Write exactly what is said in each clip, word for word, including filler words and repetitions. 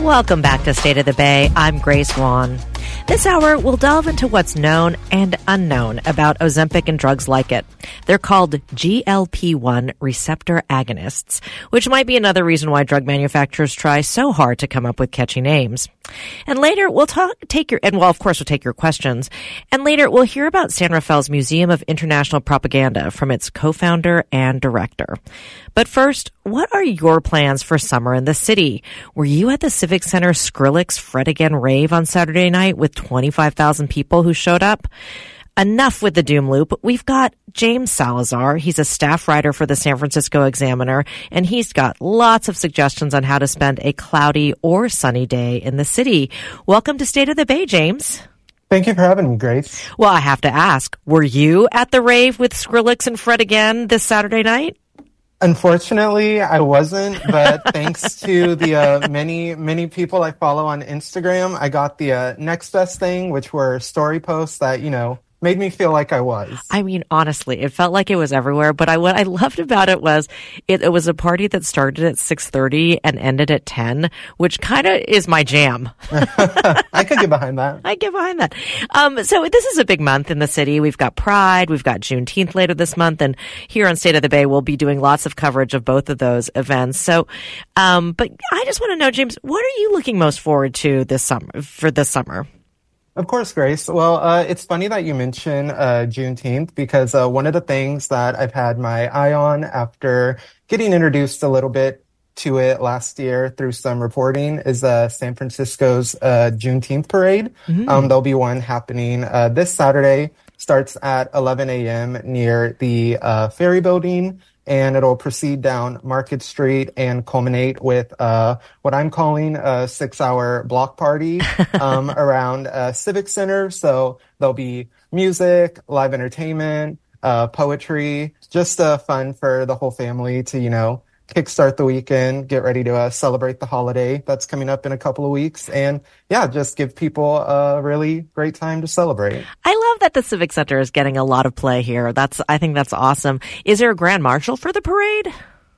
Welcome back to State of the Bay. I'm Grace Wan. This hour, we'll delve into what's known and unknown about Ozempic and drugs like it. They're called G L P one receptor agonists, which might be another reason why drug manufacturers try so hard to come up with catchy names. And later, we'll talk, take your, and well, of course, we'll take your questions. And later, we'll hear about San Rafael's Museum of International Propaganda from its co-founder and director. But first, what are your plans for summer in the city? Were you at the Civic Center Skrillex Fred Again rave on Saturday night with twenty-five thousand people who showed up? Enough with the doom loop. We've got James Salazar. He's a staff writer for the San Francisco Examiner, and he's got lots of suggestions on how to spend a cloudy or sunny day in the city. Welcome to State of the Bay, James. Thank you for having me, Grace. Well, I have to ask, were you at the rave with Skrillex and Fred Again this Saturday night? Unfortunately, I wasn't, but thanks to the uh, many, many people I follow on Instagram, I got the uh, next best thing, which were story posts that, you know, made me feel like I was. I mean, honestly, it felt like it was everywhere. But I, what I loved about it was it, it was a party that started at six thirty and ended at ten, which kind of is my jam. I could get behind that. I get behind that. Um, so this is a big month in the city. We've got Pride. We've got Juneteenth later this month. And here on State of the Bay, we'll be doing lots of coverage of both of those events. So, um, but I just want to know, James, what are you looking most forward to this summer, for this summer? Of course, Grace. Well, uh, it's funny that you mention uh, Juneteenth because uh, one of the things that I've had my eye on after getting introduced a little bit to it last year through some reporting is uh, San Francisco's uh, Juneteenth parade. Mm-hmm. Um, there'll be one happening uh, this Saturday. Starts at eleven a.m. near the uh, Ferry Building. And it'll proceed down Market Street and culminate with uh what I'm calling a six-hour block party um around uh Civic Center. So there'll be music, live entertainment, uh poetry, just uh fun for the whole family to, you know, kickstart the weekend, get ready to uh, celebrate the holiday that's coming up in a couple of weeks. And yeah, just give people a really great time to celebrate. I love that the Civic Center is getting a lot of play here. That's, I think that's awesome. Is there a grand marshal for the parade?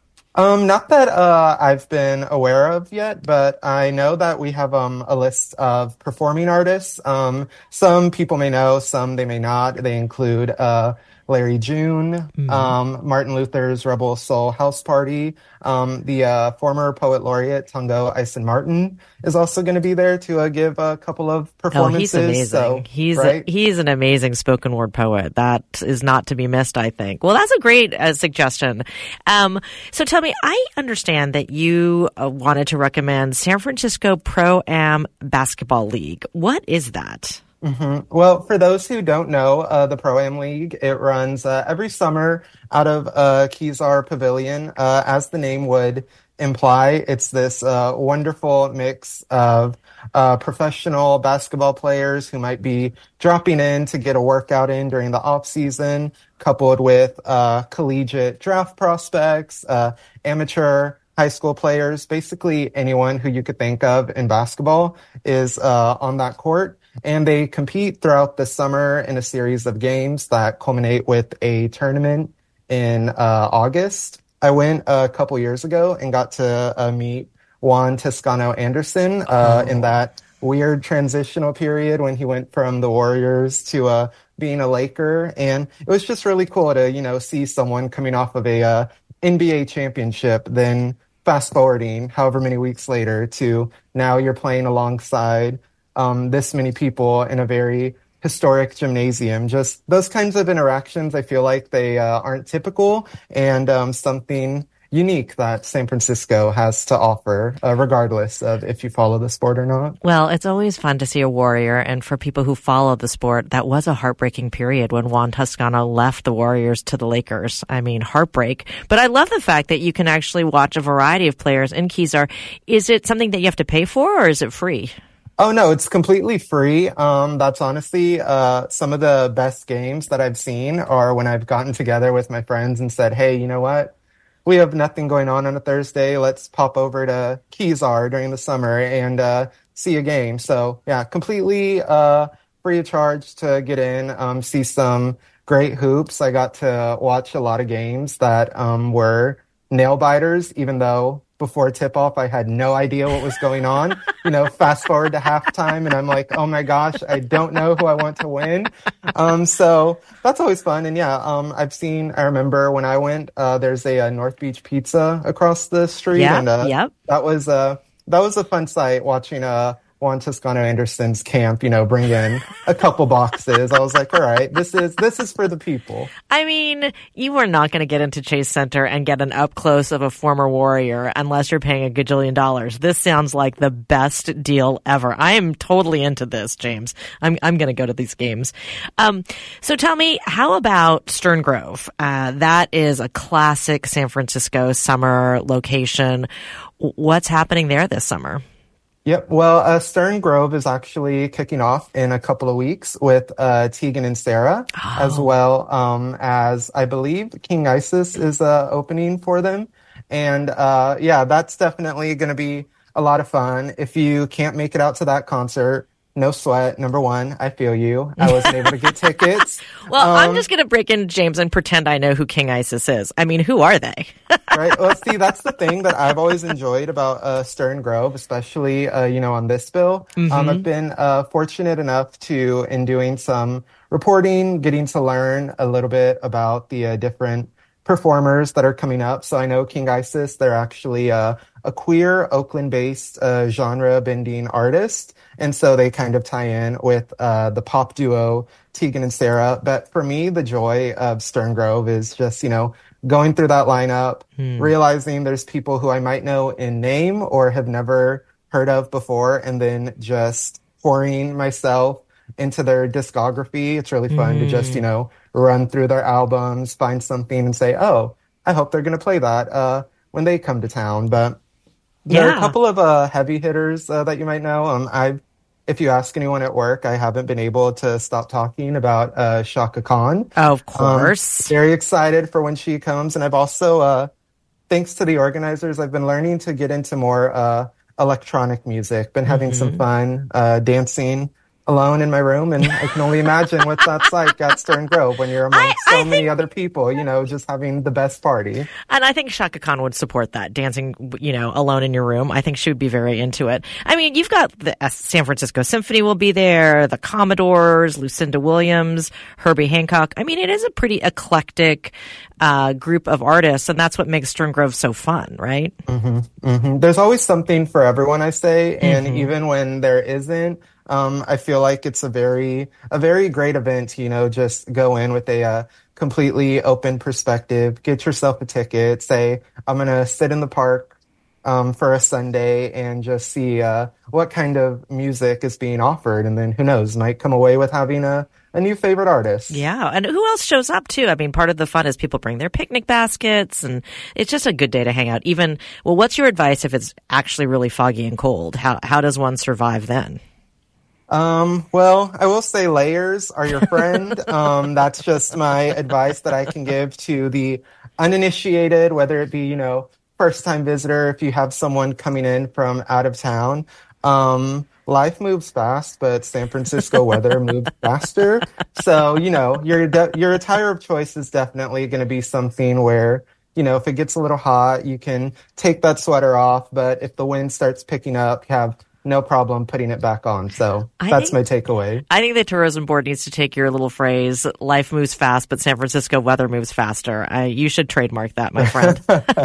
Um, not that uh, I've been aware of yet, but I know that we have um, a list of performing artists. Um, some people may know, some they may not. They include uh, Larry June, mm-hmm. um, Martin Luther's Rebel Soul House Party. Um, the uh, former poet laureate Tongo Eisen Martin is also going to be there to uh, give a couple of performances. Oh, he's amazing. So, he's right? a, he's an amazing spoken word poet. That is not to be missed, I think. Well, that's a great uh, suggestion. Um, so tell me, I understand that you uh, wanted to recommend San Francisco Pro-Am Basketball League. What is that? Mm-hmm. Well, for those who don't know, uh, the Pro-Am League, it runs uh, every summer out of uh, Kezar Pavilion. Uh, as the name would imply, it's this uh, wonderful mix of uh, professional basketball players who might be dropping in to get a workout in during the off season, coupled with uh, collegiate draft prospects, uh, amateur high school players. Basically anyone who you could think of in basketball is uh, on that court. And they compete throughout the summer in a series of games that culminate with a tournament in uh, August. I went a couple years ago and got to uh, meet Juan Toscano Anderson uh, oh. in that weird transitional period when he went from the Warriors to uh, being a Laker. And it was just really cool to, you know, see someone coming off of a uh, N B A championship, then fast forwarding however many weeks later to now you're playing alongside Um, this many people in a very historic gymnasium. Just those kinds of interactions, I feel like they uh, aren't typical and um, something unique that San Francisco has to offer, uh, regardless of if you follow the sport or not. Well, it's always fun to see a Warrior, and for people who follow the sport, that was a heartbreaking period when Juan Toscano left the Warriors to the Lakers. I mean, heartbreak. But I love the fact that you can actually watch a variety of players in Kezar. Is it something that you have to pay for, or is it free? Oh, no, it's completely free. Um, that's honestly uh, some of the best games that I've seen are when I've gotten together with my friends and said, hey, you know what? We have nothing going on on a Thursday. Let's pop over to Kezar during the summer and uh, see a game. So, yeah, completely uh, free of charge to get in, um, see some great hoops. I got to watch a lot of games that um, were nail biters, even though before tip-off, I had no idea what was going on. You know, fast forward to halftime, and I'm like, oh my gosh, I don't know who I want to win. Um, so that's always fun. And yeah, um, I've seen, I remember when I went, uh, there's a, a North Beach Pizza across the street. Yeah, and uh, yep. that was, uh, that was a fun sight watching uh, Juan Toscano Anderson's camp, you know, bring in a couple boxes. I was like, all right, this is this is for the people. I mean, you are not going to get into Chase Center and get an up close of a former Warrior unless you're paying a gajillion dollars. This sounds like the best deal ever. I am totally into this, James. I'm I'm going to go to these games. Um, so tell me, how about Stern Grove? Uh, that is a classic San Francisco summer location. What's happening there this summer? Yep. Well, uh, Stern Grove is actually kicking off in a couple of weeks with uh, Tegan and Sara, oh. as well um, as I believe King Isis is uh, opening for them. And uh, yeah, that's definitely going to be a lot of fun. If you can't make it out to that concert, no sweat. Number one, I feel you. I wasn't able to get tickets. Well, um, I'm just going to break in, James, and pretend I know who King Isis is. I mean, who are they? Right. Well, see, that's the thing that I've always enjoyed about uh, Stern Grove, especially, uh, you know, on this bill. Mm-hmm. Um, I've been uh, fortunate enough to, in doing some reporting, getting to learn a little bit about the uh, different performers that are coming up. So I know King Isis, they're actually uh, a queer Oakland-based uh, genre-bending artist. And so they kind of tie in with uh, the pop duo Tegan and Sara. But for me, the joy of Stern Grove is just, you know, going through that lineup, hmm. realizing there's people who I might know in name or have never heard of before, and then just pouring myself into their discography. It's really fun mm. to just, you know, run through their albums, find something and say, oh, I hope they're going to play that uh, when they come to town. But there yeah. are a couple of uh, heavy hitters uh, that you might know. Um, I've If you ask anyone at work, I haven't been able to stop talking about uh, Chaka Khan. Of course. Um, very excited for when she comes. And I've also, uh, thanks to the organizers, I've been learning to get into more uh, electronic music. Been having mm-hmm. some fun uh, dancing alone in my room, and I can only imagine what that's like at Stern Grove when you're among I, so I many think, other people, you know, just having the best party. And I think Chaka Khan would support that, dancing, you know, alone in your room. I think she would be very into it. I mean, you've got the San Francisco Symphony will be there, the Commodores, Lucinda Williams, Herbie Hancock. I mean, it is a pretty eclectic uh, group of artists, and that's what makes Stern Grove so fun, right? Mm-hmm, mm-hmm. There's always something for everyone, I say, and mm-hmm. even when there isn't, Um, I feel like it's a very, a very great event, you know, just go in with a uh, completely open perspective, get yourself a ticket, say, I'm going to sit in the park um, for a Sunday and just see uh, what kind of music is being offered. And then who knows, might come away with having a, a new favorite artist. Yeah. And who else shows up too? I mean, part of the fun is people bring their picnic baskets, and it's just a good day to hang out. Even, well, what's your advice if it's actually really foggy and cold? How, how does one survive then? Um, well, I will say layers are your friend. um, that's just my advice that I can give to the uninitiated, whether it be, you know, first time visitor, if you have someone coming in from out of town. Um, life moves fast, but San Francisco weather moves faster. So, you know, your, de- your attire of choice is definitely going to be something where, you know, if it gets a little hot, you can take that sweater off. But if the wind starts picking up, you have no problem putting it back on. So I that's think, my takeaway. I think the tourism board needs to take your little phrase, life moves fast, but San Francisco weather moves faster. Uh, you should trademark that, my friend.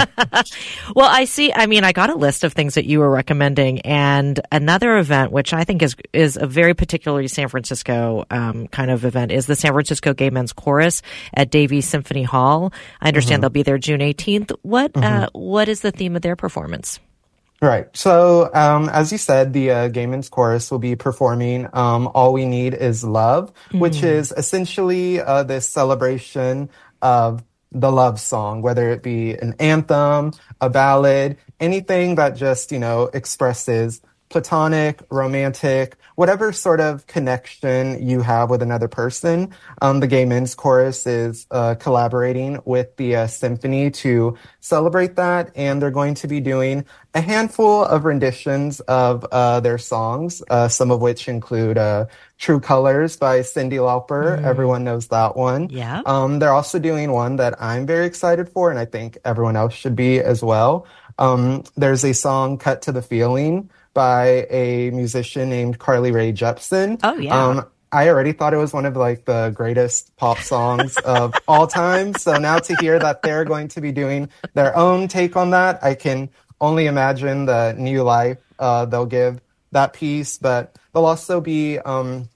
Well, I see. I mean, I got a list of things that you were recommending, and another event, which I think is is a very particularly San Francisco um, kind of event, is the San Francisco Gay Men's Chorus at Davies Symphony Hall. I understand mm-hmm. they'll be there June eighteenth. What mm-hmm. uh, what is the theme of their performance? Right. So, um, as you said, the uh, Gay Men's Chorus will be performing um, All We Need Is Love, mm. which is essentially uh, this celebration of the love song, whether it be an anthem, a ballad, anything that just, you know, expresses platonic, romantic, whatever sort of connection you have with another person. Um, the Gay Men's Chorus is uh, collaborating with the uh, symphony to celebrate that, and they're going to be doing a handful of renditions of uh, their songs, uh, some of which include uh, True Colors by Cyndi Lauper. Mm. Everyone knows that one. Yeah. Um, they're also doing one that I'm very excited for, and I think everyone else should be as well. Um, there's a song, Cut to the Feeling, by a musician named Carly Rae Jepsen. Oh, yeah. Um, I already thought it was one of like the greatest pop songs of all time. So now to hear that they're going to be doing their own take on that, I can only imagine the new life uh, they'll give that piece. But they'll also be um,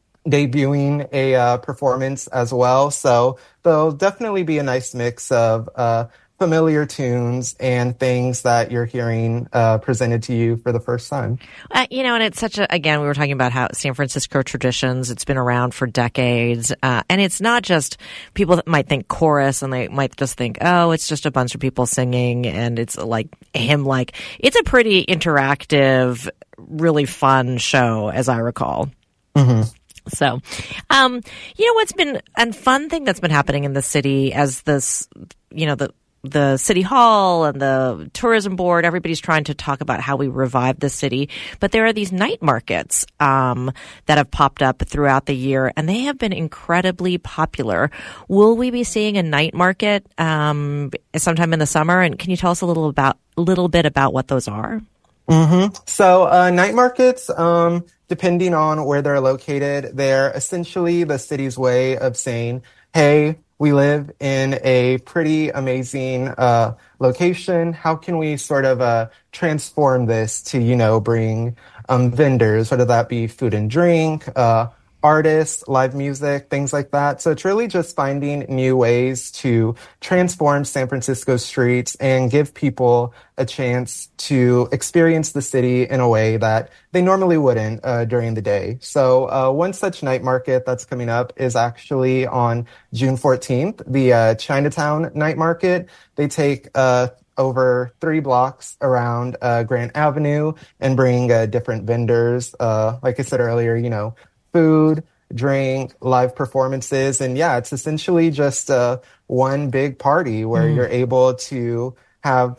debuting a uh, performance as well. So there'll definitely be a nice mix of uh, familiar tunes and things that you're hearing uh, presented to you for the first time. Uh, you know, and it's such a, again, we were talking about how San Francisco traditions, it's been around for decades. Uh, and it's not just people that might think chorus and they might just think, oh, it's just a bunch of people singing and it's like hymn like. It's a pretty interactive, really fun show, as I recall. Mm-hmm. So, um, you know, what's been a fun thing that's been happening in the city as this, you know, the, the city hall and the tourism board, everybody's trying to talk about how we revive the city. But there are these night markets um, that have popped up throughout the year, and they have been incredibly popular. Will we be seeing a night market um, sometime in the summer? And can you tell us a little about, a little bit about what those are? Mm-hmm. So uh, night markets, um, depending on where they're located, they're essentially the city's way of saying, hey, we live in a pretty amazing uh, location. How can we sort of uh, transform this to, you know, bring um, vendors, whether that be food and drink, uh, artists, live music, things like that. So it's really just finding new ways to transform San Francisco streets and give people a chance to experience the city in a way that they normally wouldn't uh, during the day. So uh, one such night market that's coming up is actually on June fourteenth, the uh, Chinatown Night Market. They take uh, over three blocks around uh, Grant Avenue and bring uh, different vendors. Uh, like I said earlier, you know, food, drink, live performances. And yeah, it's essentially just uh, one big party where mm. you're able to have,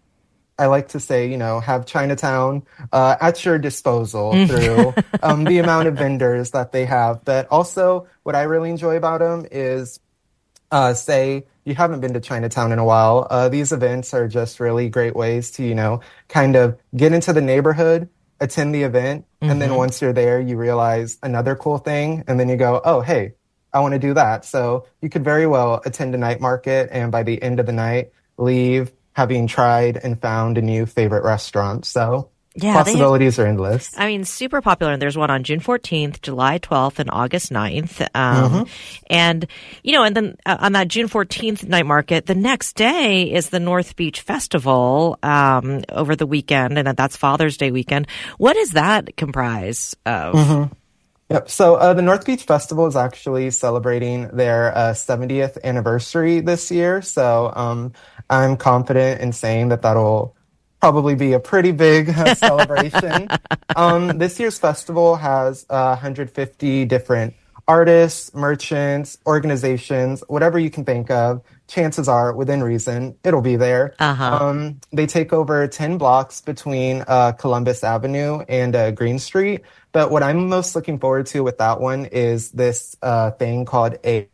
I like to say, you know, have Chinatown uh, at your disposal through um, the amount of vendors that they have. But also what I really enjoy about them is, uh, say, you haven't been to Chinatown in a while. Uh, these events are just really great ways to, you know, kind of get into the neighborhood, attend the event, mm-hmm. and then once you're there, you realize another cool thing, and then you go, oh, hey, I want to do that. So you could very well attend a night market, and by the end of the night, leave having tried and found a new favorite restaurant. So yeah, possibilities have, are endless. I mean, super popular. And there's one on June fourteenth, July twelfth, and August ninth. Um, mm-hmm. And, you know, and then uh, on that June fourteenth night market, the next day is the North Beach Festival um, over the weekend. And that's Father's Day weekend. What does that comprise of? Mm-hmm. Yep. So uh, the North Beach Festival is actually celebrating their uh, seventieth anniversary this year. So um, I'm confident in saying that that'll probably be a pretty big uh, celebration. um, this year's festival has uh, one hundred fifty different artists, merchants, organizations, whatever you can think of. Chances are, within reason, it'll be there. Uh-huh. Um, they take over ten blocks between uh, Columbus Avenue and uh, Green Street. But what I'm most looking forward to with that one is this uh, thing called a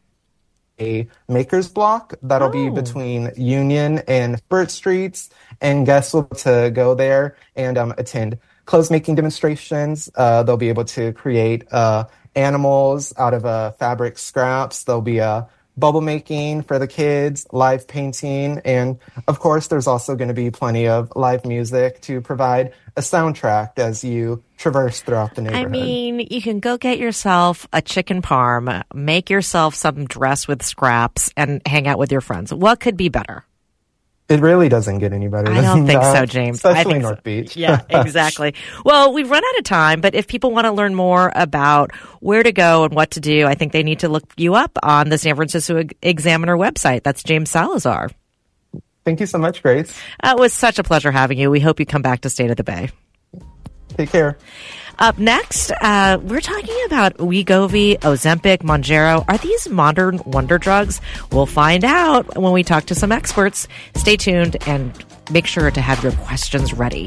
a maker's block that'll oh. be between Union and Burt Streets, and guests will be able to go there and um, attend clothes making demonstrations. Uh, they'll be able to create uh, animals out of uh, fabric scraps. There'll be a bubble making for the kids, live painting, and of course there's also going to be plenty of live music to provide a soundtrack as you traverse throughout the neighborhood. I mean, you can go get yourself a chicken parm, make yourself some dress with scraps, and hang out with your friends. What could be better? It really doesn't get any better. I don't think that, so, James. Especially I think North so. Beach. Yeah, exactly. Well, we've run out of time, but if people want to learn more about where to go and what to do, I think they need to look you up on the San Francisco Examiner website. That's James Salazar. Thank you so much, Grace. Uh, it was such a pleasure having you. We hope you come back to State of the Bay. Take care. Up next, uh, we're talking about Wegovy, Ozempic, Mounjaro. Are these modern wonder drugs? We'll find out when we talk to some experts. Stay tuned and make sure to have your questions ready.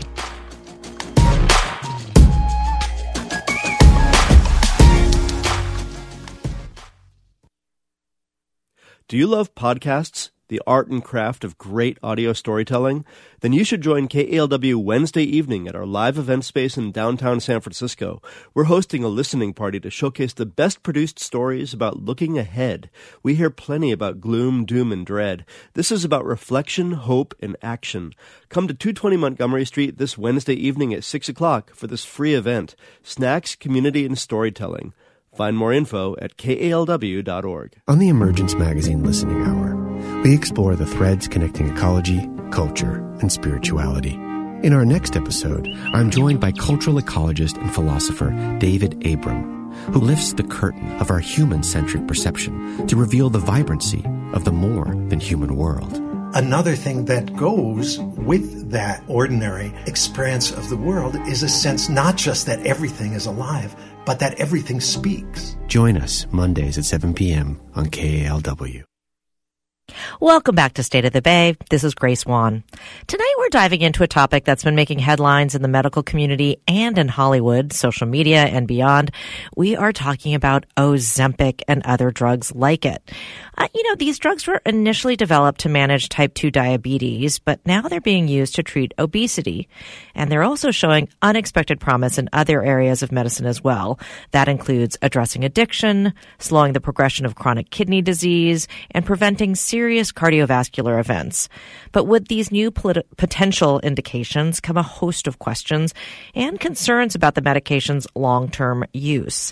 Do you love podcasts? the art and craft of great audio storytelling? Then you should join K A L W Wednesday evening at our live event space in downtown San Francisco. We're hosting a listening party to showcase the best produced stories about looking ahead. We hear plenty about gloom, doom, and dread. This is about reflection, hope, and action. Come to two twenty Montgomery Street this Wednesday evening at six o'clock for this free event, Snacks, Community, and Storytelling. Find more info at K A L W dot org. On the Emergence Magazine Listening Hour, we explore the threads connecting ecology, culture, and spirituality. In our next episode, I'm joined by cultural ecologist and philosopher David Abram, who lifts the curtain of our human-centric perception to reveal the vibrancy of the more than human world. Another thing that goes with that ordinary experience of the world is a sense not just that everything is alive, but that everything speaks. Join us Mondays at seven p.m. on K A L W. Welcome back to State of the Bay. This is Grace Wan. Tonight we're diving into a topic that's been making headlines in the medical community and in Hollywood, social media, and beyond. We are talking about Ozempic and other drugs like it. Uh, you know, these drugs were initially developed to manage type two diabetes, but now they're being used to treat obesity. And they're also showing unexpected promise in other areas of medicine as well. That includes addressing addiction, slowing the progression of chronic kidney disease, and preventing serious cardiovascular events. But with these new polit- potential indications come a host of questions and concerns about the medication's long-term use.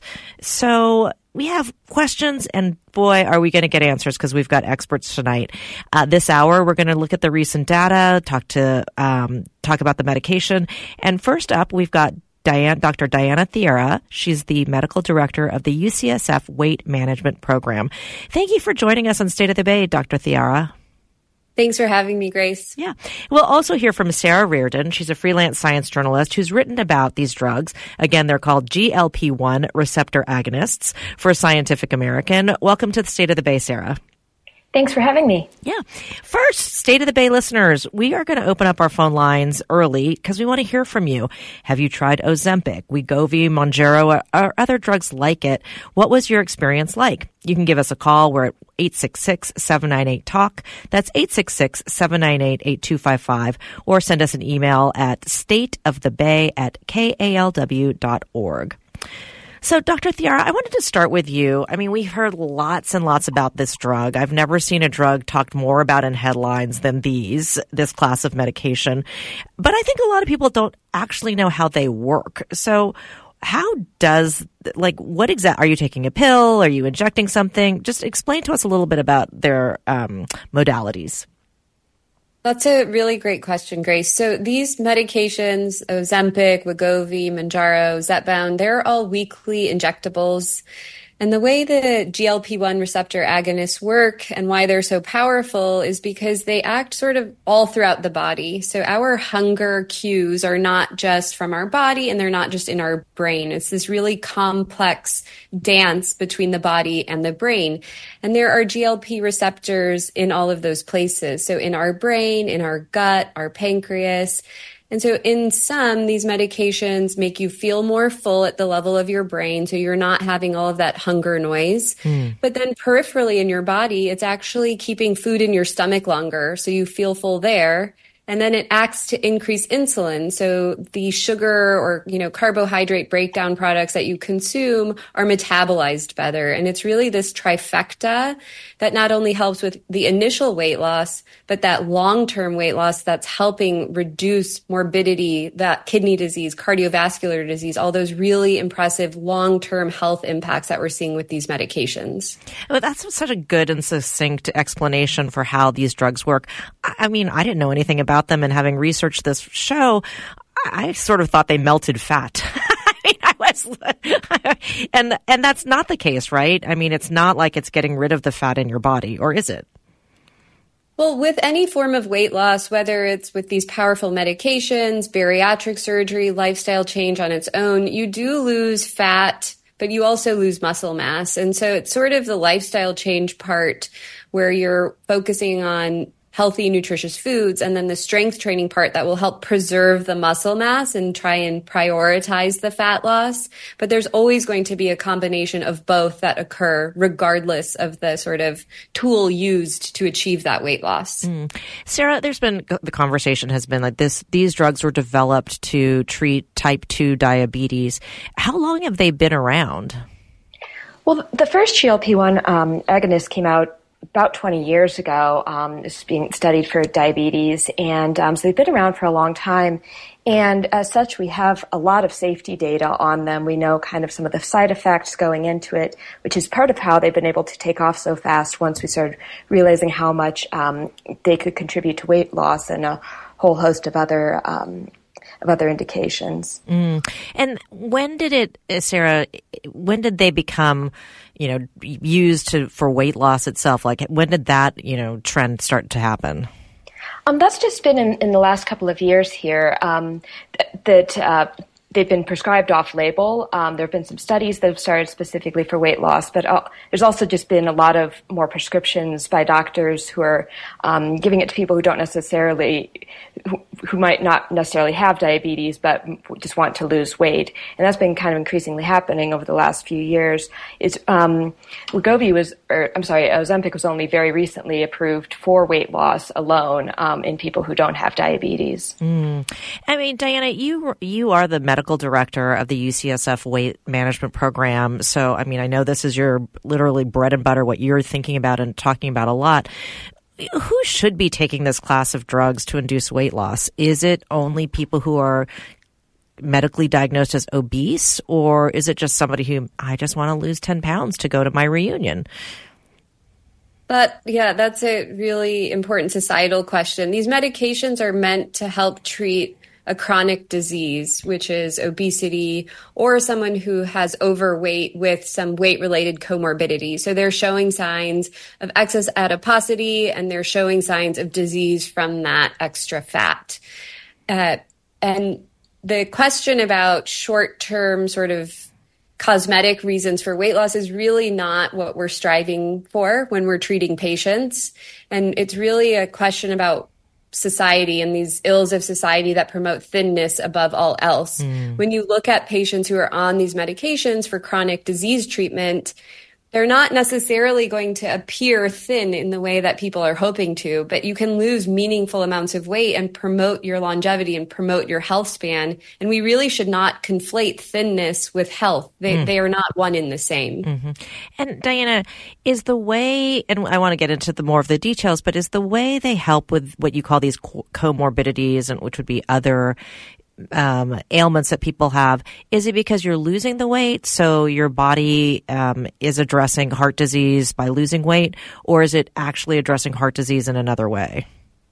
So we have questions, and boy, are we going to get answers because we've got experts tonight. Uh, this hour, we're going to look at the recent data, talk to um, talk about the medication. And first up, we've got Diane, Doctor Diana Thiera. She's the medical director of the U C S F Weight Management Program. Thank you for joining us on State of the Bay, Doctor Thiera. Thanks for having me, Grace. Yeah. We'll also hear from Sarah Reardon. She's a freelance science journalist who's written about these drugs. Again, they're called G L P one receptor agonists for Scientific American. Welcome to the State of the Bay, Sarah. Thanks for having me. Yeah. First, State of the Bay listeners, we are going to open up our phone lines early because we want to hear from you. Have you tried Ozempic, Wegovy, Mounjaro, or, or other drugs like it? What was your experience like? You can give us a call. We're at eight six six, seven nine eight, talk. That's eight six six, seven nine eight, eight two five five. Or send us an email at stateofthebay at K A L W dot org. So, Doctor Thiera, I wanted to start with you. I mean, we've heard lots and lots about this drug. I've never seen a drug talked more about in headlines than these, this class of medication. But I think a lot of people don't actually know how they work. So how does, like, what exactly, are you taking a pill? Are you injecting something? Just explain to us a little bit about their um, modalities. That's a really great question, Grace. So these medications, Ozempic, Wegovy, Mounjaro, Zepbound, they're all weekly injectables. And the way the G L P one receptor agonists work and why they're so powerful is because they act sort of all throughout the body. So our hunger cues are not just from our body and they're not just in our brain. It's this really complex dance between the body and the brain. And there are G L P receptors in all of those places. So in our brain, in our gut, our pancreas. And so in some, these medications make you feel more full at the level of your brain, so you're not having all of that hunger noise. Mm. But then peripherally in your body, it's actually keeping food in your stomach longer, so you feel full there. And then it acts to increase insulin. So the sugar or, you know, carbohydrate breakdown products that you consume are metabolized better. And it's really this trifecta that not only helps with the initial weight loss, but that long-term weight loss that's helping reduce morbidity, that kidney disease, cardiovascular disease, all those really impressive long-term health impacts that we're seeing with these medications. Well, that's such a good and succinct explanation for how these drugs work. I mean, I didn't know anything about About them, and having researched this show, I sort of thought they melted fat. I mean, I was, and and that's not the case, right? I mean, it's not like it's getting rid of the fat in your body, or is it? Well, with any form of weight loss, whether it's with these powerful medications, bariatric surgery, lifestyle change on its own, you do lose fat, but you also lose muscle mass. And so it's sort of the lifestyle change part where you're focusing on healthy, nutritious foods, and then the strength training part that will help preserve the muscle mass and try and prioritize the fat loss. But there's always going to be a combination of both that occur regardless of the sort of tool used to achieve that weight loss. Mm. Sarah, there's been, the conversation has been like this, these drugs were developed to treat type two diabetes. How long have they been around? Well, the first G L P one um, agonist came out about twenty years ago. Um, it's being studied for diabetes, and um, so they've been around for a long time. And as such, we have a lot of safety data on them. We know kind of some of the side effects going into it, which is part of how they've been able to take off so fast once we started realizing how much um, they could contribute to weight loss and a whole host of other um of other indications. Mm. And when did it, Sarah, when did they become, you know, used to, for weight loss itself? Like, when did that, you know, trend start to happen? Um, that's just been in, in the last couple of years here, um, th- that uh, they've been prescribed off-label. Um, there have been some studies that have started specifically for weight loss, but uh, there's also just been a lot of more prescriptions by doctors who are um, giving it to people who don't necessarily, who, who might not necessarily have diabetes, but just want to lose weight. And that's been kind of increasingly happening over the last few years. It's, um, Wegovy was, or I'm sorry, Ozempic was only very recently approved for weight loss alone um, in people who don't have diabetes. Mm. I mean, Diana, you you are the medical director of the U C S F weight management program. So, I mean, I know this is your literally bread and butter, what you're thinking about and talking about a lot. Who should be taking this class of drugs to induce weight loss? Is it only people who are medically diagnosed as obese, or is it just somebody who, I just want to lose ten pounds to go to my reunion? But yeah, that's a really important societal question. These medications are meant to help treat a chronic disease, which is obesity, or someone who has overweight with some weight-related comorbidity. So they're showing signs of excess adiposity, and they're showing signs of disease from that extra fat. Uh, and the question about short-term sort of cosmetic reasons for weight loss is really not what we're striving for when we're treating patients. And it's really a question about society and these ills of society that promote thinness above all else. Mm. When you look at patients who are on these medications for chronic disease treatment, they're not necessarily going to appear thin in the way that people are hoping to, but you can lose meaningful amounts of weight and promote your longevity and promote your health span. And we really should not conflate thinness with health. They mm. they are not one and the same. Mm-hmm. And Diana, is the way, and I want to get into the more of the details, but is the way they help with what you call these comorbidities, and which would be other Um, ailments that people have, is it because you're losing the weight, so your body um, is addressing heart disease by losing weight, or is it actually addressing heart disease in another way?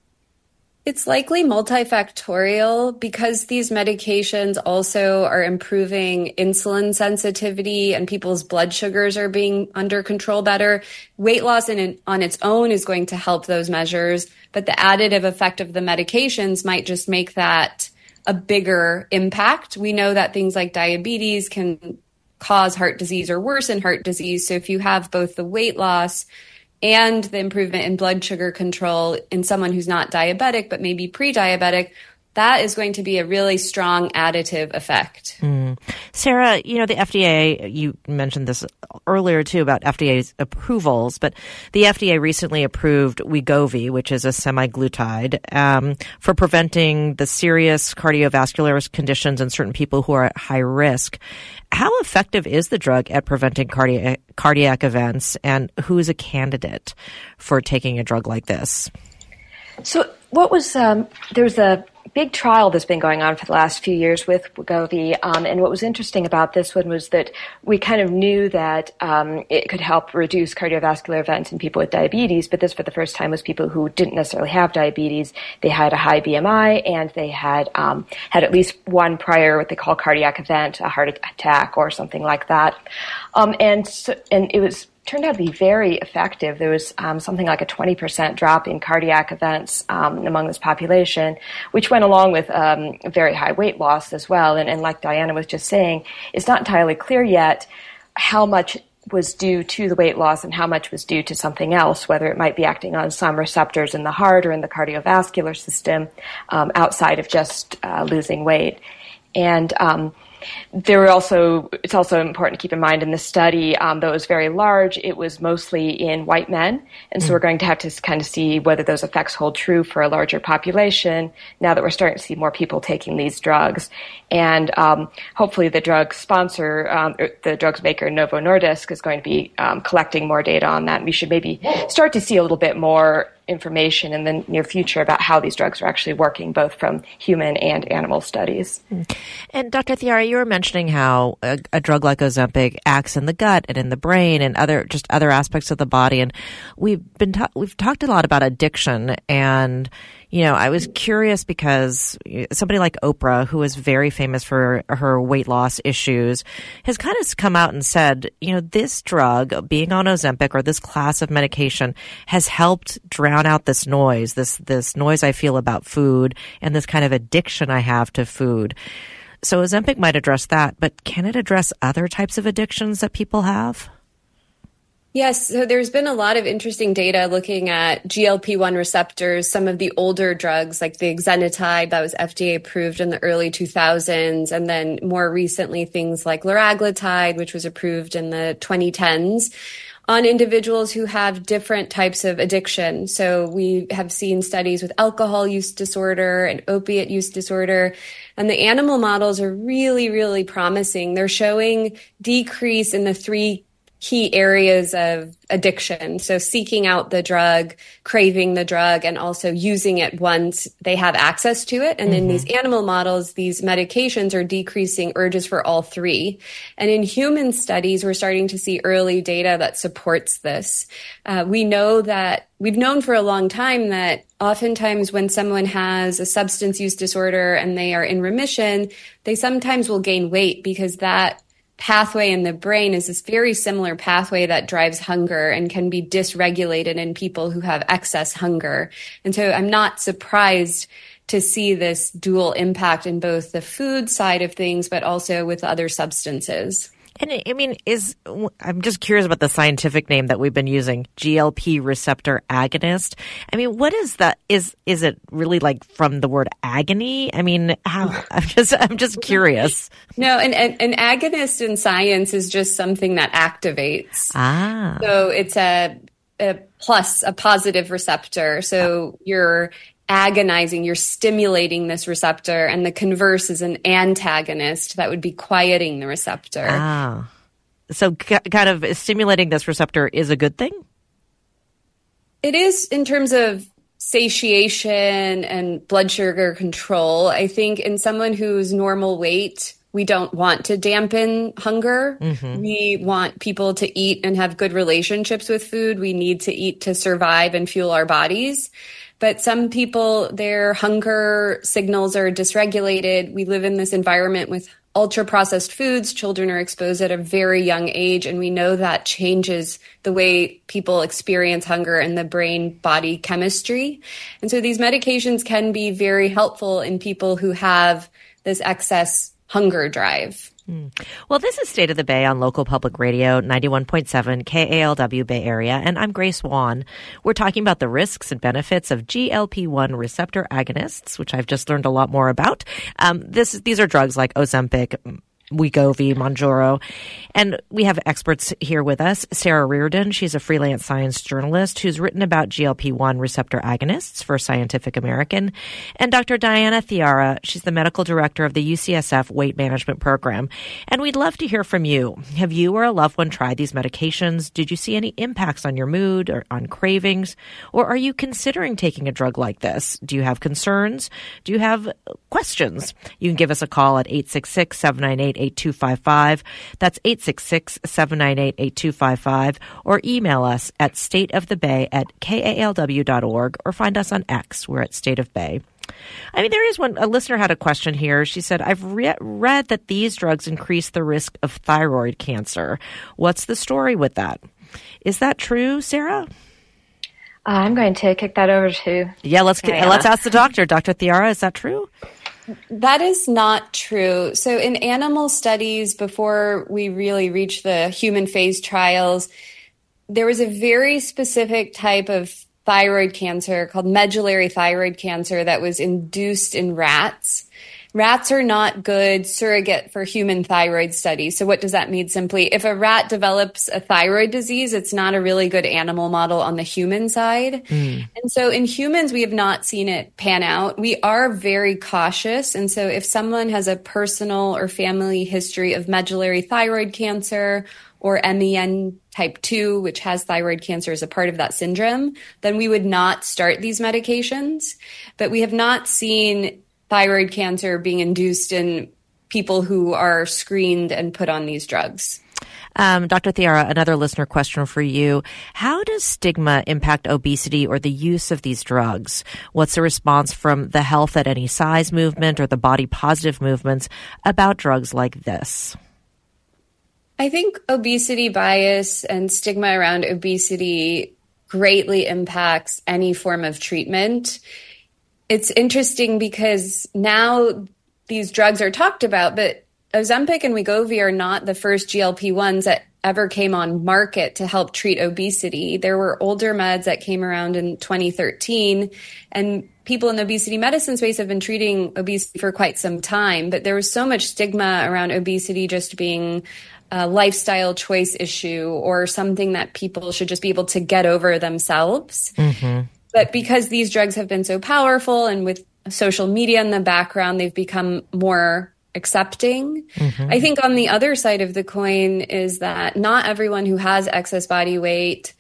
It's likely multifactorial because these medications also are improving insulin sensitivity and people's blood sugars are being under control better. Weight loss in, on its own is going to help those measures, but the additive effect of the medications might just make that a bigger impact. We know that things like diabetes can cause heart disease or worsen heart disease. So if you have both the weight loss and the improvement in blood sugar control in someone who's not diabetic, but maybe pre-diabetic, that is going to be a really strong additive effect. Mm. Sarah, you know, the F D A, you mentioned this earlier too about F D A's approvals, but the F D A recently approved Wegovy, which is a semaglutide, um, for preventing the serious cardiovascular conditions in certain people who are at high risk. How effective is the drug at preventing cardiac, cardiac events, and who is a candidate for taking a drug like this? So what was, um, there was a big trial that's been going on for the last few years with Wegovy, um, and what was interesting about this one was that we kind of knew that um, it could help reduce cardiovascular events in people with diabetes, but this for the first time was people who didn't necessarily have diabetes. They had a high B M I, and they had um, had at least one prior what they call cardiac event, a heart attack or something like that, um, and so, and it was turned out to be very effective. There was um, something like a twenty percent drop in cardiac events um, among this population, which went along with um, very high weight loss as well. And, and like Diana was just saying, it's not entirely clear yet how much was due to the weight loss and how much was due to something else, whether it might be acting on some receptors in the heart or in the cardiovascular system um, outside of just uh, losing weight. And um, there were also, it's also important to keep in mind in the study, um, though it was very large, it was mostly in white men. And so mm. we're going to have to kind of see whether those effects hold true for a larger population now that we're starting to see more people taking these drugs. And um, hopefully the drug sponsor, um, the drugs maker Novo Nordisk, is going to be um, collecting more data on that. And we should maybe start to see a little bit more information in the near future about how these drugs are actually working, both from human and animal studies. And Doctor Thiara, you were mentioning how a, a drug like Ozempic acts in the gut and in the brain and other just other aspects of the body. And we've been ta- we've talked a lot about addiction. And you know, I was curious because somebody like Oprah, who is very famous for her weight loss issues, has kind of come out and said, you know, this drug, being on Ozempic or this class of medication, has helped drown out this noise, this this noise I feel about food and this kind of addiction I have to food. So Ozempic might address that, but can it address other types of addictions that people have? Yes, so there's been a lot of interesting data looking at G L P one receptors, some of the older drugs like the exenatide that was F D A approved in the early two thousands, and then more recently things like liraglutide, which was approved in the twenty tens, on individuals who have different types of addiction. So we have seen studies with alcohol use disorder and opiate use disorder, and the animal models are really, really promising. They're showing decrease in the three key areas of addiction. So seeking out the drug, craving the drug, and also using it once they have access to it. And mm-hmm. in these animal models, these medications are decreasing urges for all three. And in human studies, we're starting to see early data that supports this. Uh, we know that we've known for a long time that oftentimes when someone has a substance use disorder and they are in remission, they sometimes will gain weight because that pathway in the brain is this very similar pathway that drives hunger and can be dysregulated in people who have excess hunger. And so I'm not surprised to see this dual impact in both the food side of things, but also with other substances. And I mean, is I'm just curious about the scientific name that we've been using, G L P receptor agonist. I mean, what is that? Is is it really like from the word agony? I mean, how? I'm just I'm just curious. No, an, an, an agonist in science is just something that activates. Ah. So it's a, a plus, a positive receptor. So you're agonizing, you're stimulating this receptor, and the converse is an antagonist that would be quieting the receptor. Ah. So c- kind of stimulating this receptor is a good thing? It is in terms of satiation and blood sugar control. I think in someone who's normal weight, we don't want to dampen hunger. Mm-hmm. We want people to eat and have good relationships with food. We need to eat to survive and fuel our bodies. But some people, their hunger signals are dysregulated. We live in this environment with ultra-processed foods. Children are exposed at a very young age, and we know that changes the way people experience hunger and the brain-body chemistry. And so these medications can be very helpful in people who have this excess hunger drive. Well, this is State of the Bay on local public radio, ninety-one point seven K A L W Bay Area, and I'm Grace Wan. We're talking about the risks and benefits of G L P one receptor agonists, which I've just learned a lot more about. Um, this These are drugs like Ozempic, Wegovy, Mounjaro. And we have experts here with us. Sarah Reardon, she's a freelance science journalist who's written about G L P one receptor agonists for Scientific American. And Doctor Diana Thiara, she's the medical director of the U C S F Weight Management Program. And we'd love to hear from you. Have you or a loved one tried these medications? Did you see any impacts on your mood or on cravings? Or are you considering taking a drug like this? Do you have concerns? Do you have questions? You can give us a call at eight six six, seven nine eight, eight two five five. That's eight six six, seven nine eight, eight two five five. Or email us at stateofthebay at K A L W dot org or find us on X. We're at State of Bay. I mean, there is one, a listener had a question here. She said, I've re- read that these drugs increase the risk of thyroid cancer. What's the story with that? Is that true, Sarah? Uh, I'm going to kick that over to Yeah, let's get, let's ask the doctor. Doctor Thiara, is that true? That is not true. So in animal studies, before we really reached the human phase trials, there was a very specific type of thyroid cancer called medullary thyroid cancer that was induced in rats. Rats are not good surrogate for human thyroid studies. So what does that mean simply? If a rat develops a thyroid disease, it's not a really good animal model on the human side. Mm. And so in humans, we have not seen it pan out. We are very cautious. And so if someone has a personal or family history of medullary thyroid cancer or M E N type two, which has thyroid cancer as a part of that syndrome, then we would not start these medications. But we have not seen thyroid cancer being induced in people who are screened and put on these drugs. Um, Doctor Thiara, another listener question for you. How does stigma impact obesity or the use of these drugs? What's the response from the Health at Any Size movement or the body positive movements about drugs like this? I think obesity bias and stigma around obesity greatly impacts any form of treatment. It's interesting because now these drugs are talked about, but Ozempic and Wegovy are not the first G L P ones that ever came on market to help treat obesity. There were older meds that came around in twenty thirteen, and people in the obesity medicine space have been treating obesity for quite some time, but there was so much stigma around obesity just being a lifestyle choice issue or something that people should just be able to get over themselves. Mm-hmm. But because these drugs have been so powerful and with social media in the background, they've become more accepting. Mm-hmm. I think on the other side of the coin is that not everyone who has excess body weight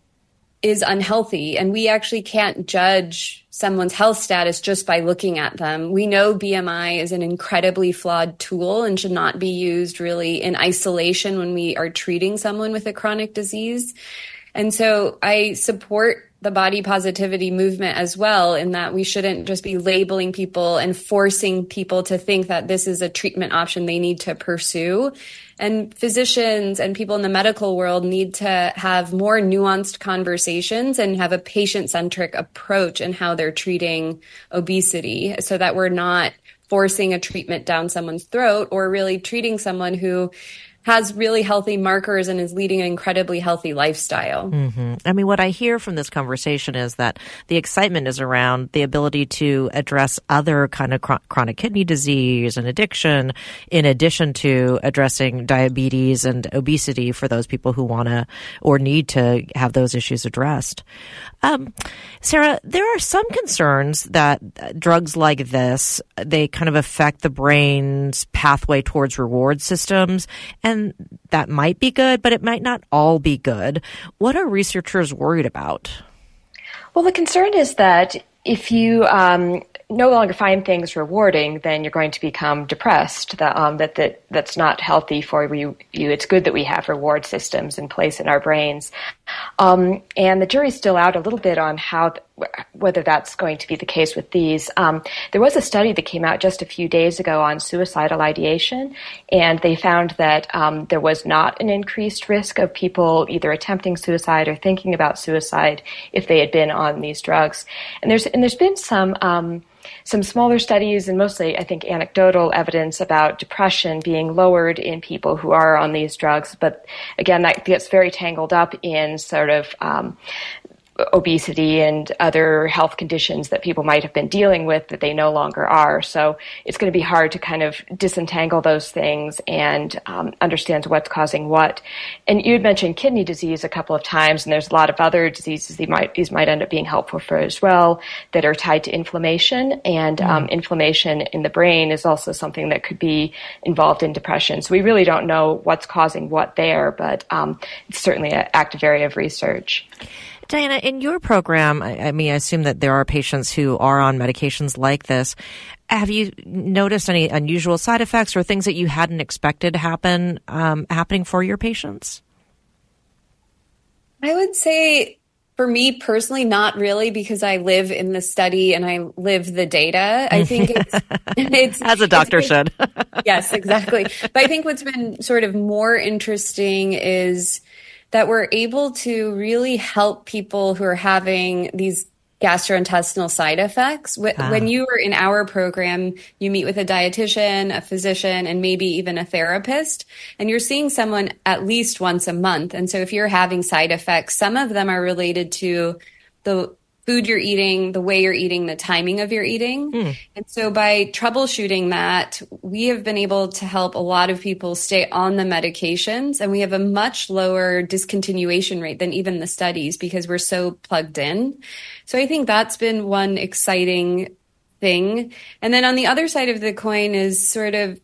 is unhealthy. And we actually can't judge someone's health status just by looking at them. We know B M I is an incredibly flawed tool and should not be used really in isolation when we are treating someone with a chronic disease. And so I support the body positivity movement as well, in that we shouldn't just be labeling people and forcing people to think that this is a treatment option they need to pursue. And physicians and people in the medical world need to have more nuanced conversations and have a patient-centric approach in how they're treating obesity, so that we're not forcing a treatment down someone's throat or really treating someone who has really healthy markers and is leading an incredibly healthy lifestyle. Mm-hmm. I mean, what I hear from this conversation is that the excitement is around the ability to address other kind of chronic kidney disease and addiction, in addition to addressing diabetes and obesity for those people who want to or need to have those issues addressed. Um, Sarah, there are some concerns that drugs like this, they kind of affect the brain's pathway towards reward systems, and And that might be good, but it might not all be good. What are researchers worried about? Well, the concern is that if you um, no longer find things rewarding, then you're going to become depressed. That um, that, that that's not healthy for you. You. It's good that we have reward systems in place in our brains. Um, and the jury's still out a little bit on how whether that's going to be the case with these. Um, there was a study that came out just a few days ago on suicidal ideation, and they found that um, there was not an increased risk of people either attempting suicide or thinking about suicide if they had been on these drugs. And there's and there's been some um, some smaller studies and mostly, I think, anecdotal evidence about depression being lowered in people who are on these drugs. But again, that gets very tangled up in sort of um, obesity and other health conditions that people might have been dealing with that they no longer are. So it's going to be hard to kind of disentangle those things and um, understand what's causing what. And you had mentioned kidney disease a couple of times, and there's a lot of other diseases these might, these might end up being helpful for as well that are tied to inflammation. And mm. um, inflammation in the brain is also something that could be involved in depression. So we really don't know what's causing what there, but um, it's certainly an active area of research. Diana, in your program, I, I mean, I assume that there are patients who are on medications like this. Have you noticed any unusual side effects or things that you hadn't expected happen um, happening for your patients? I would say, for me personally, not really, because I live in the study and I live the data. I think it's, it's as a doctor it's, should. Yes, exactly. But I think what's been sort of more interesting is that we're able to really help people who are having these gastrointestinal side effects. When Ah. you are in our program, you meet with a dietitian, a physician, and maybe even a therapist, and you're seeing someone at least once a month. And so if you're having side effects, some of them are related to the food you're eating, the way you're eating, the timing of your eating. Mm. And so by troubleshooting that, we have been able to help a lot of people stay on the medications, and we have a much lower discontinuation rate than even the studies because we're so plugged in. So I think that's been one exciting thing. And then on the other side of the coin is sort of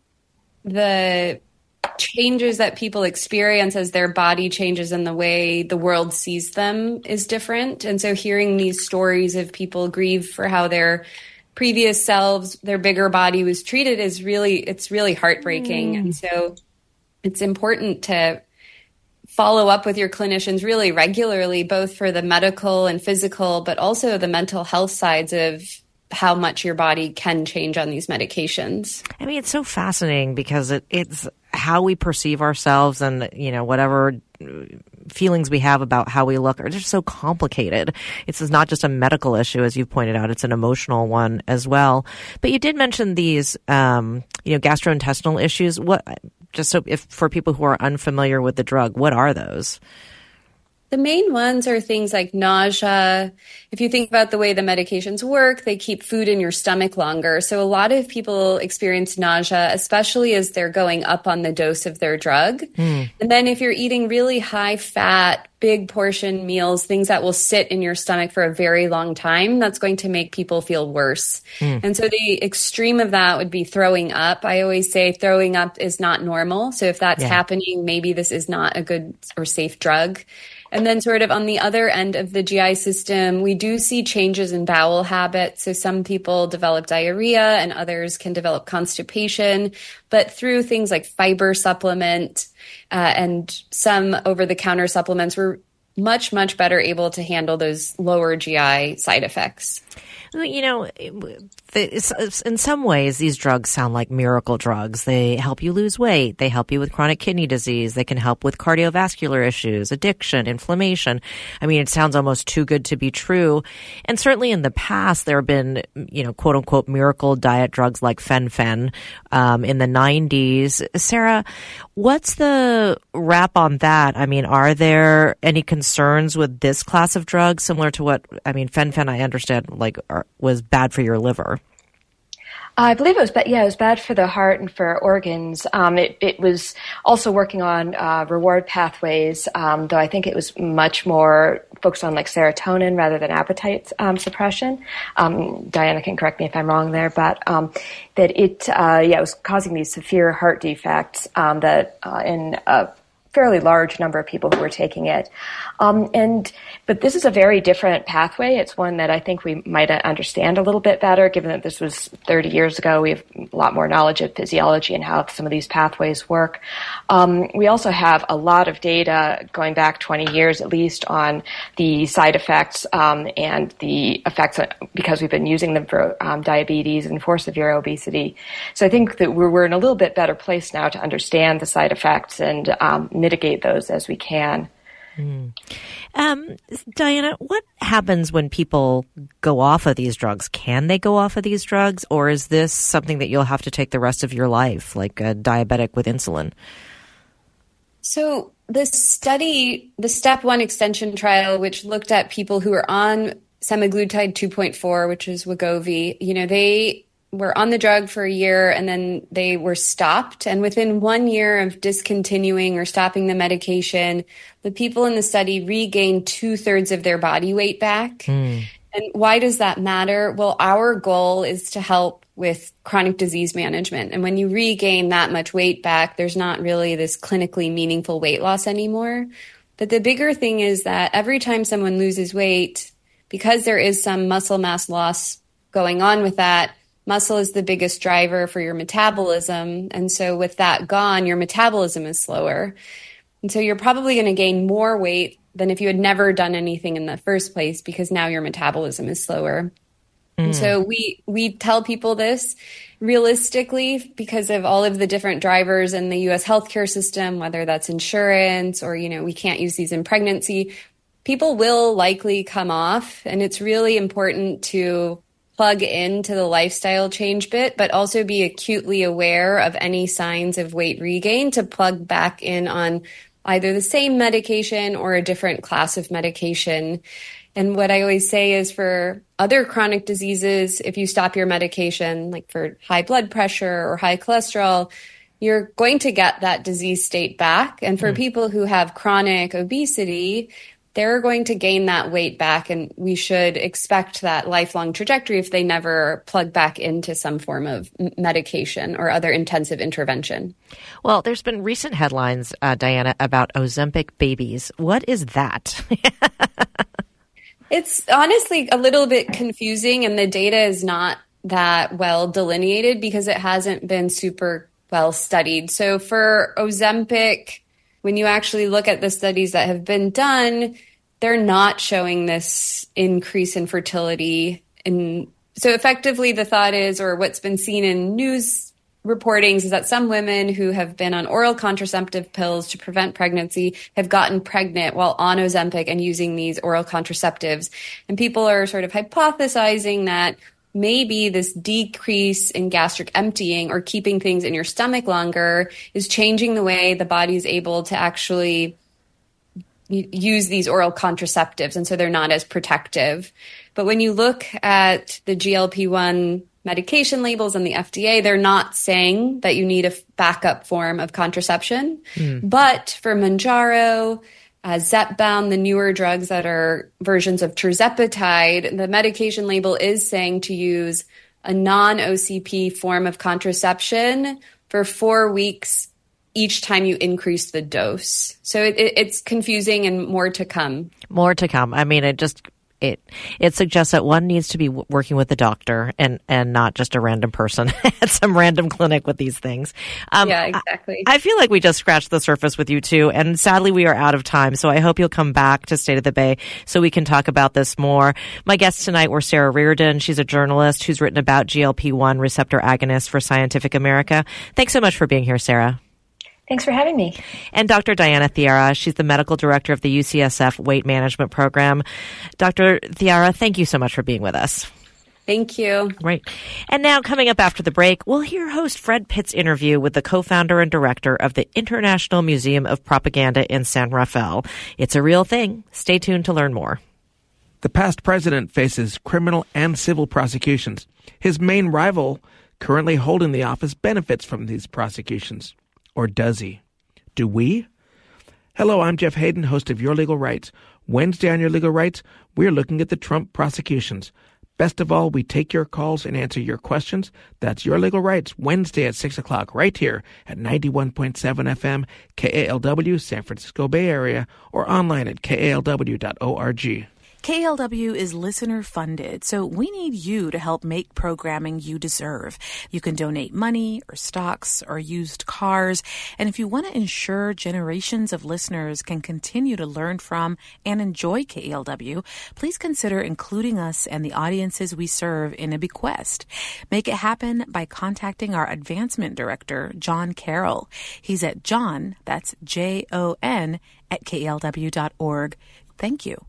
the changes that people experience as their body changes and the way the world sees them is different. And so hearing these stories of people grieve for how their previous selves, their bigger body was treated is really, it's really heartbreaking. Mm. And so it's important to follow up with your clinicians really regularly, both for the medical and physical, but also the mental health sides of how much your body can change on these medications. I mean, it's so fascinating because it, it's how we perceive ourselves and, you know, whatever feelings we have about how we look are just so complicated. It's not just a medical issue, as you pointed out. It's an emotional one as well. But you did mention these, um, you know, gastrointestinal issues. What, just so if for people who are unfamiliar with the drug, what are those? The main ones are things like nausea. If you think about the way the medications work, they keep food in your stomach longer. So a lot of people experience nausea, especially as they're going up on the dose of their drug. Mm. And then if you're eating really high fat, big portion meals, things that will sit in your stomach for a very long time, that's going to make people feel worse. Mm. And so the extreme of that would be throwing up. I always say throwing up is not normal. So if that's yeah. happening, maybe this is not a good or safe drug. And then sort of on the other end of the G I system, we do see changes in bowel habits. So some people develop diarrhea and others can develop constipation. But through things like fiber supplement uh, and some over-the-counter supplements, we're much, much better able to handle those lower G I side effects. You know, in some ways, these drugs sound like miracle drugs. They help you lose weight. They help you with chronic kidney disease. They can help with cardiovascular issues, addiction, inflammation. I mean, it sounds almost too good to be true. And certainly in the past, there have been, you know, quote unquote, miracle diet drugs like Fen-Phen um, in the nineties. Sarah, what's the wrap on that? I mean, are there any concerns with this class of drugs similar to what, I mean, Fen-Phen, I understand, like, are, was bad for your liver? I believe it was, but yeah, it was bad for the heart and for organs. Um, it, it was also working on uh, reward pathways, um, though I think it was much more focused on like serotonin rather than appetite um, suppression. Um, Diana can correct me if I'm wrong there, but um, that it, uh, yeah, it was causing these severe heart defects um, that uh, in a fairly large number of people who were taking it. Um, and but this is a very different pathway. It's one that I think we might understand a little bit better, given that this was thirty years ago. We have a lot more knowledge of physiology and how some of these pathways work. Um, we also have a lot of data going back twenty years at least on the side effects um, and the effects because we've been using them for um, diabetes and for severe obesity. So I think that we're, we're in a little bit better place now to understand the side effects and um, mitigate those as we can. Mm. Um, Diana, what happens when people go off of these drugs? Can they go off of these drugs, or is this something that you'll have to take the rest of your life, like a diabetic with insulin? So the study, the STEP one extension trial, which looked at people who were on semaglutide two point four, which is Wegovy, you know, they were on the drug for a year and then they were stopped. And within one year of discontinuing or stopping the medication, the people in the study regained two thirds of their body weight back. Mm. And why does that matter? Well, our goal is to help with chronic disease management. And when you regain that much weight back, there's not really this clinically meaningful weight loss anymore. But the bigger thing is that every time someone loses weight, because there is some muscle mass loss going on with that, muscle is the biggest driver for your metabolism. And so with that gone, your metabolism is slower. And so you're probably going to gain more weight than if you had never done anything in the first place because now your metabolism is slower. Mm. And so we we tell people this realistically because of all of the different drivers in the U S healthcare system, whether that's insurance or, you know, we can't use these in pregnancy. people will likely come off, and it's really important to plug into the lifestyle change bit, but also be acutely aware of any signs of weight regain to plug back in on either the same medication or a different class of medication. And what I always say is for other chronic diseases, if you stop your medication, like for high blood pressure or high cholesterol, you're going to get that disease state back. And for mm. people who have chronic obesity, they're going to gain that weight back, and we should expect that lifelong trajectory if they never plug back into some form of medication or other intensive intervention. Well, there's been recent headlines, uh, Diana, about Ozempic babies. What is that? It's honestly a little bit confusing, and the data is not that well delineated because it hasn't been super well studied. So for Ozempic, when you actually look at the studies that have been done, they're not showing this increase in fertility. And so effectively the thought is, or what's been seen in news reportings, is that some women who have been on oral contraceptive pills to prevent pregnancy have gotten pregnant while on Ozempic and using these oral contraceptives. And people are sort of hypothesizing that maybe this decrease in gastric emptying or keeping things in your stomach longer is changing the way the body is able to actually use these oral contraceptives, and so they're not as protective. But when you look at the G L P one medication labels and the F D A, they're not saying that you need a backup form of contraception. Mm. But for Mounjaro, uh, Zepbound, the newer drugs that are versions of tirzepatide, the medication label is saying to use a non-O C P form of contraception for four weeks each time you increase the dose. So it, it, it's confusing, and more to come. More to come. I mean, it just it it suggests that one needs to be w- working with a doctor and, and not just a random person at some random clinic with these things. Um, yeah, exactly. I, I feel like we just scratched the surface with you two, and sadly we are out of time. So I hope you'll come back to State of the Bay so we can talk about this more. My guests tonight were Sarah Reardon. She's a journalist who's written about G L P one receptor agonists for Scientific America. Thanks so much for being here, Sarah. Thanks for having me. And Doctor Diana Thiara, she's the medical director of the U C S F Weight Management Program. Doctor Thiara, thank you so much for being with us. Thank you. Great. And now, coming up after the break, we'll hear host Fred Pitt's interview with the co-founder and director of the International Museum of Propaganda in San Rafael. It's a real thing. Stay tuned to learn more. The past president faces criminal and civil prosecutions. His main rival, currently holding the office, benefits from these prosecutions. Or does he? Do we? Hello, I'm Jeff Hayden, host of Your Legal Rights. Wednesday on Your Legal Rights, we're looking at the Trump prosecutions. Best of all, we take your calls and answer your questions. That's Your Legal Rights, Wednesday at six o'clock, right here at ninety-one point seven F M, K A L W, San Francisco Bay Area, or online at K A L W dot org. K L W is listener funded, so we need you to help make programming you deserve. You can donate money or stocks or used cars. And if you want to ensure generations of listeners can continue to learn from and enjoy K L W, please consider including us and the audiences we serve in a bequest. Make it happen by contacting our advancement director, John Carroll. He's at John, that's J O N, at K L W dot org. Thank you.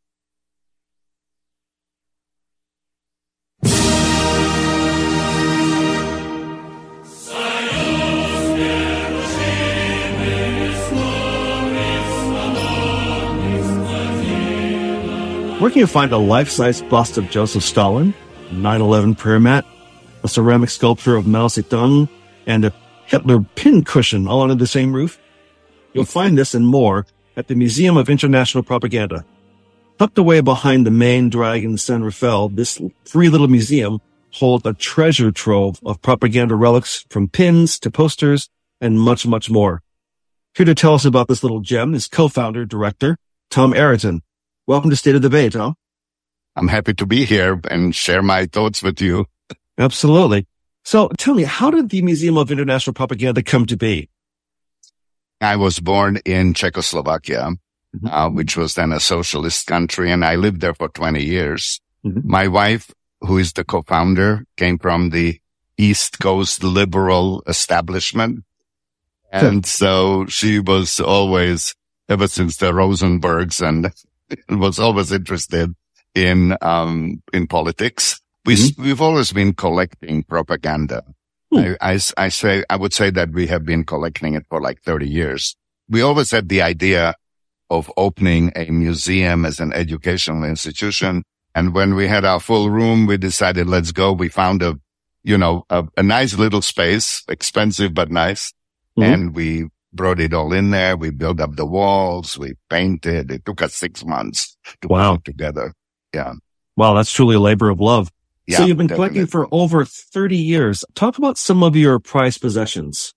Where can you find a life-size bust of Joseph Stalin, a nine eleven prayer mat, a ceramic sculpture of Mao Zedong, and a Hitler pin cushion all under the same roof? You'll find this and more at the Museum of International Propaganda. Tucked away behind the main drag in San Rafael, this free little museum holds a treasure trove of propaganda relics from pins to posters and much, much more. Here to tell us about this little gem is co-founder, director, Tom Arreton. Welcome to State of the Bay, Tom. I'm happy to be here and share my thoughts with you. Absolutely. So tell me, how did the Museum of International Propaganda come to be? I was born in Czechoslovakia, mm-hmm. uh, which was then a socialist country, and I lived there for twenty years. Mm-hmm. My wife, who is the co-founder, came from the East Coast liberal establishment. And so she was always, ever since the Rosenbergs and was always interested in, um, in politics. We, mm-hmm. we've always been collecting propaganda. Hmm. I, I, I say, I would say that we have been collecting it for like thirty years. We always had the idea of opening a museum as an educational institution. And when we had our full room, we decided, let's go. We found a, you know, a, a nice little space, expensive but nice. Mm-hmm. And we brought it all in there. We built up the walls. We painted. It took us six months to wow. put it together. Yeah. Wow. That's truly a labor of love. Yeah, so you've been definitely. collecting for over thirty years. Talk about some of your prized possessions.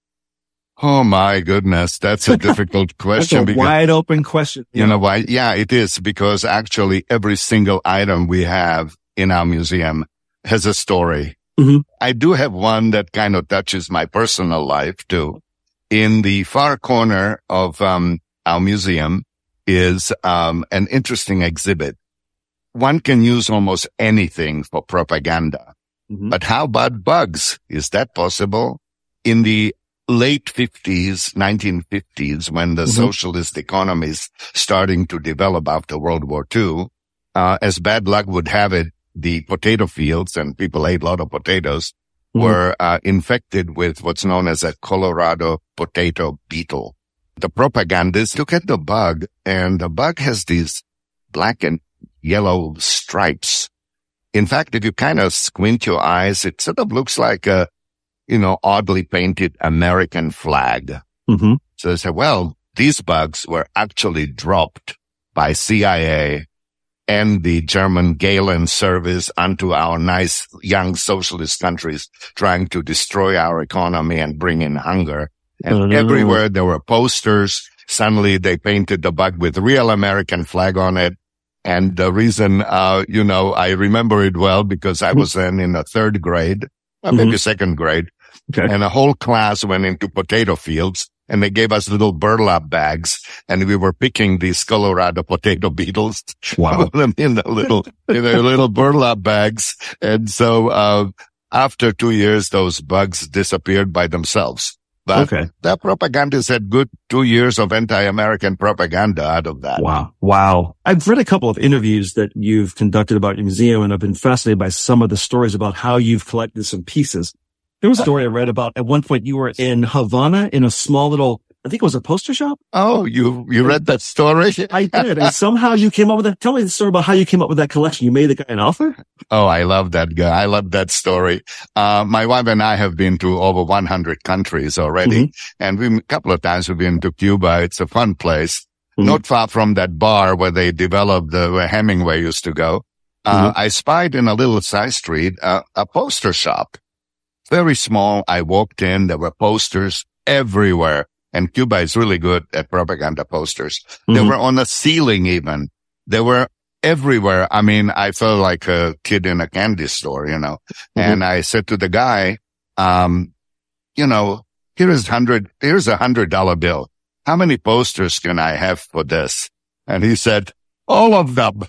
Oh my goodness. That's a difficult question. That's a wide open question. You know why? Yeah, it is, because actually every single item we have in our museum has a story. Mm-hmm. I do have one that kind of touches my personal life too. In the far corner of um our museum is um an interesting exhibit. One can use almost anything for propaganda. Mm-hmm. But how about bugs? Is that possible? In the late fifties, nineteen fifties, when the mm-hmm. socialist economy is starting to develop after World War Two, uh, as bad luck would have it, the potato fields, and people ate a lot of potatoes, mm-hmm. were uh, infected with what's known as a Colorado potato beetle. The propagandists look at the bug, and the bug has these black and yellow stripes. In fact, if you kind of squint your eyes, it sort of looks like a, you know, oddly painted American flag. Mm-hmm. So they say, well, these bugs were actually dropped by C I A and the German Gehlen service onto our nice young socialist countries, trying to destroy our economy and bring in hunger. And oh, no. everywhere there were posters. Suddenly they painted the bug with real American flag on it. And the reason, uh, you know, I remember it well because I was then in the third grade, or maybe mm-hmm. second grade. Okay. And a whole class went into potato fields, and they gave us little burlap bags, and we were picking these Colorado potato beetles. Wow. Put them in the little, in their little burlap bags. And so, uh, after two years, those bugs disappeared by themselves. But okay. that propagandist had good two years of anti-American propaganda out of that. Wow. Wow. I've read a couple of interviews that you've conducted about your museum, and I've been fascinated by some of the stories about how you've collected some pieces. There was a story I read about at one point you were in Havana in a small little, I think it was a poster shop. Oh, you, you read that story? I did. And somehow you came up with that. Tell me the story about how you came up with that collection. You made the guy an offer? Oh, I love that guy. I love that story. Uh, my wife and I have been to over one hundred countries already. Mm-hmm. And we, a couple of times we've been to Cuba. It's a fun place. Mm-hmm. Not far from that bar where they developed the, where Hemingway used to go. Uh, mm-hmm. I spied in a little side street, uh, a poster shop. Very small. I walked in. There were posters everywhere. And Cuba is really good at propaganda posters. Mm-hmm. They were on the ceiling even. They were everywhere. I mean, I felt like a kid in a candy store, you know. Mm-hmm. And I said to the guy, um, you know, here is hundred, here's a hundred dollar bill. How many posters can I have for this? And he said, all of them.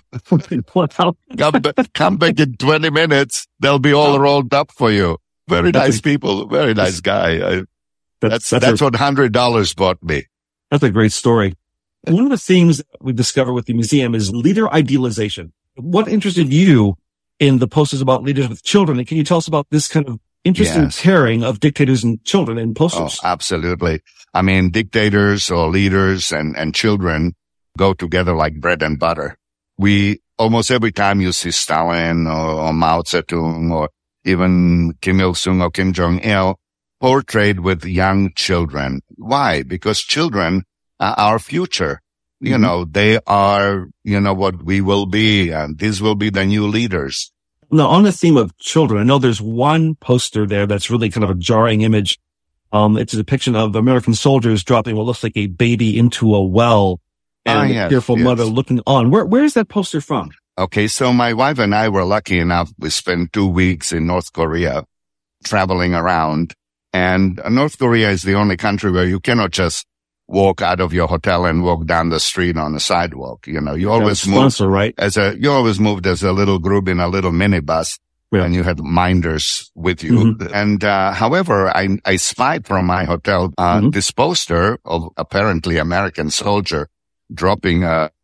come, come back in twenty minutes. They'll be all rolled up for you. Very nice people. Very nice guy. I, that's, that's, that's a, what one hundred dollars bought me. That's a great story. One of the themes we've discovered with the museum is leader idealization. What interested you in the posters about leaders with children? And can you tell us about this kind of interesting yes. pairing of dictators and children in posters? Oh, absolutely. I mean, dictators or leaders and, and children go together like bread and butter. We, almost every time you see Stalin or, or Mao Zedong or even Kim Il-sung or Kim Jong-il portrayed with young children. Why? Because children are our future. You mm-hmm. know, they are, you know, what we will be, and these will be the new leaders. Now, on the theme of children, I know there's one poster there that's really kind of a jarring image. Um, it's a depiction of American soldiers dropping what looks like a baby into a well, and ah, yes, a tearful yes. mother looking on. Where, where is that poster from? Okay, so my wife and I were lucky enough. We spent two weeks in North Korea traveling around. And North Korea is the only country where you cannot just walk out of your hotel and walk down the street on the sidewalk. You know, you always move right? as a, you always moved as a little group in a little minibus. Yeah. And you had minders with you. Mm-hmm. And, uh, however, I, I spied from my hotel, uh, mm-hmm. this poster of apparently American soldier dropping a,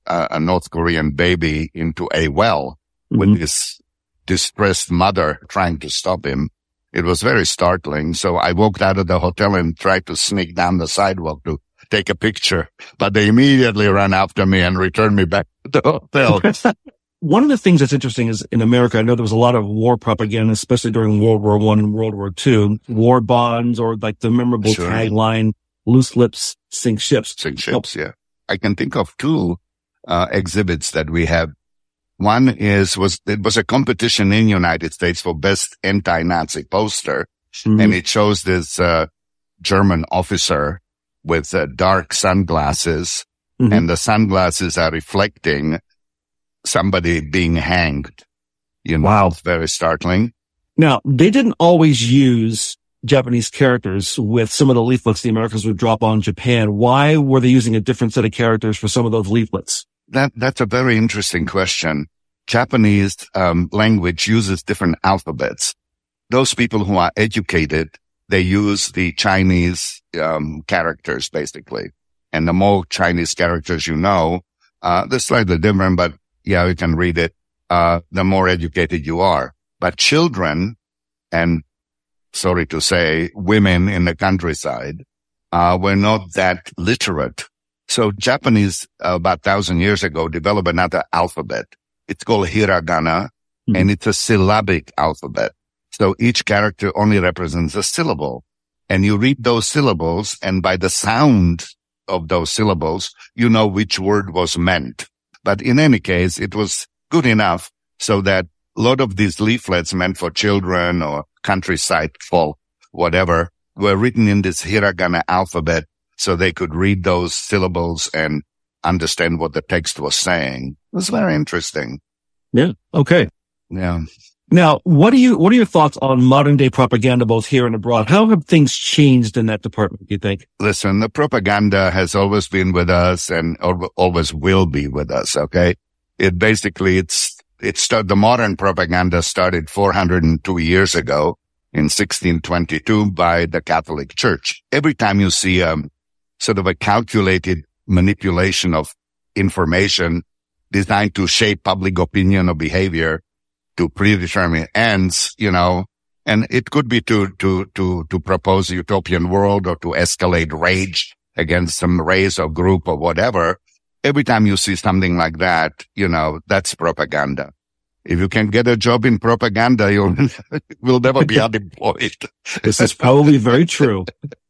a, a North Korean baby into a well Mm-hmm. with his distressed mother trying to stop him. It was very startling. So I walked out of the hotel and tried to sneak down the sidewalk to take a picture, but they immediately ran after me and returned me back to the hotel. One of the things that's interesting is in America, I know there was a lot of war propaganda, especially during World War One and World War Two, war bonds, or like the memorable Sure. tagline, loose lips sink ships. Sink ships, yeah. I can think of two uh, exhibits that we have. One is, was, it was a competition in the United States for best anti-Nazi poster. Mm-hmm. And it shows this, uh, German officer with uh, dark sunglasses, Mm-hmm. and the sunglasses are reflecting somebody being hanged. You know, Wow. It's very startling. Now, they didn't always use Japanese characters with some of the leaflets the Americans would drop on Japan. Why were they using a different set of characters for some of those leaflets? That, that's a very interesting question. Japanese, um, language uses different alphabets. Those people who are educated, they use the Chinese, um, characters, basically. And the more Chinese characters you know, uh, they're slightly different, but yeah, you can read it, uh, the more educated you are. But children, and sorry to say, women in the countryside, uh, were not that literate. So Japanese, uh, about a thousand years ago, developed another alphabet. It's called hiragana, mm-hmm. and it's a syllabic alphabet. So each character only represents a syllable. And you read those syllables, and by the sound of those syllables, you know which word was meant. But in any case, it was good enough so that a lot of these leaflets meant for children or countryside folk, whatever, were written in this hiragana alphabet, so they could read those syllables and understand what the text was saying. It was very interesting. Yeah. Okay. Yeah. Now, what do you, what are your thoughts on modern day propaganda, both here and abroad? How have things changed in that department, do you think? Listen, the propaganda has always been with us and always will be with us. Okay. It basically, it's, it started, the modern propaganda started four hundred two years ago in sixteen twenty-two by the Catholic Church. Every time you see a sort of a calculated manipulation of information designed to shape public opinion or behavior to predetermine ends, you know, and it could be to, to, to, to propose a utopian world or to escalate rage against some race or group or whatever. Every time you see something like that, you know, that's propaganda. If you can get a job in propaganda, you'll, will never be unemployed. This is probably very true.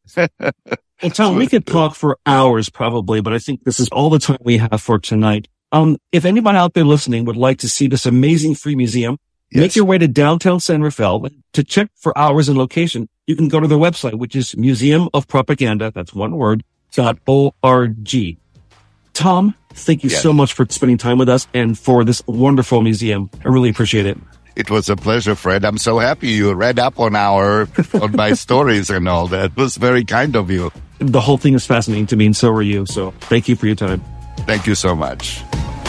Well, Tom, we could talk for hours probably, but I think this is all the time we have for tonight. Um, if anyone out there listening would like to see this amazing free museum, yes. make your way to downtown San Rafael. To check for hours and location, you can go to their website, which is museum of propaganda, that's one word, dot O R G. Tom, thank you yes. so much for spending time with us and for this wonderful museum. I really appreciate it. It was a pleasure, Fred. I'm so happy you read up on our, on my stories and all that. It was very kind of you. The whole thing is fascinating to me, and so are you. So thank you for your time. Thank you so much.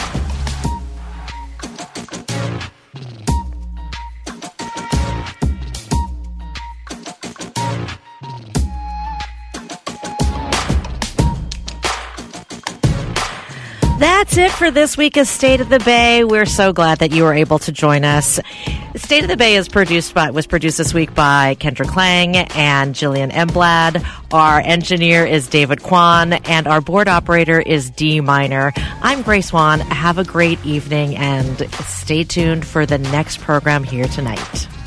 That's it for this week of State of the Bay. We're so glad that you were able to join us. State of the Bay is produced by, was produced this week by Kendra Klang and Jillian Emblad. Our engineer is David Kwan, and our board operator is Dee Minor. I'm Grace Wan. Have a great evening, and stay tuned for the next program here tonight.